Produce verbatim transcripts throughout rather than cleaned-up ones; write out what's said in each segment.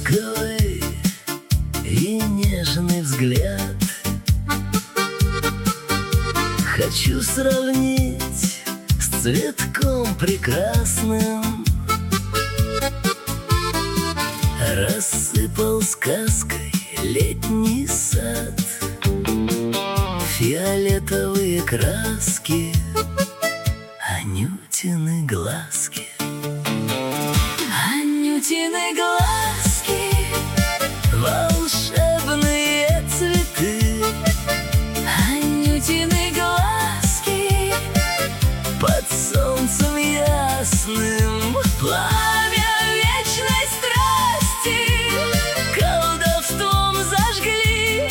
ласковый и нежный взгляд. Хочу сравнить с цветком прекрасным. Рассыпал сказкой летний сад фиолетовые краски, Анютины глазки. Анютины глазки, волшебные цветы. Анютины глазки, под солнцем ясным, пламя вечной страсти колдовством зажгли,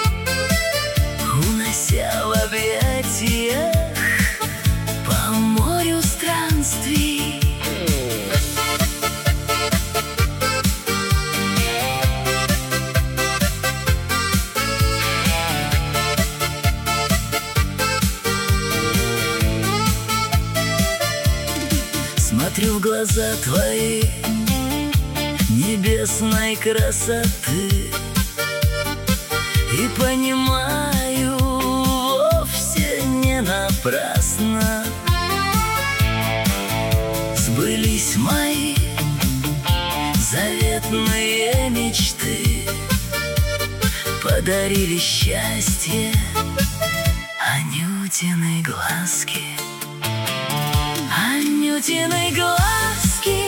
унося в объятиях по морю странствий. Смотрю в глаза твои небесной красоты и понимаю, вовсе не напрасно сбылись мои заветные мечты, подарили счастье Анютины глазки. Анютины глазки,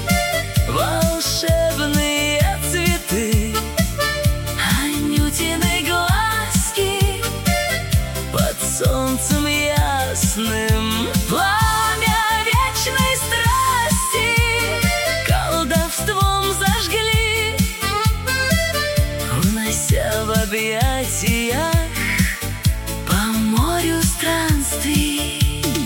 волшебные цветы. Анютины глазки, под солнцем ясным, пламя вечной страсти колдовством зажгли, унося в объятиях по морю странствий.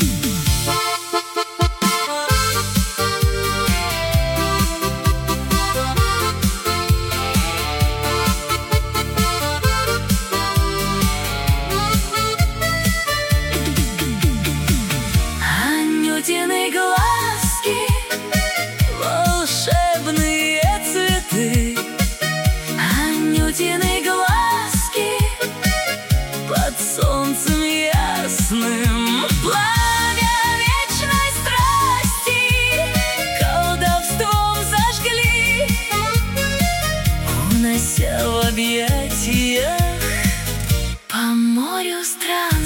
Анютины глазки, волшебные цветы. Анютины глазки, под солнцем ясным, пламя вечной страсти колдовством зажгли, унося в объятиях по морю стран.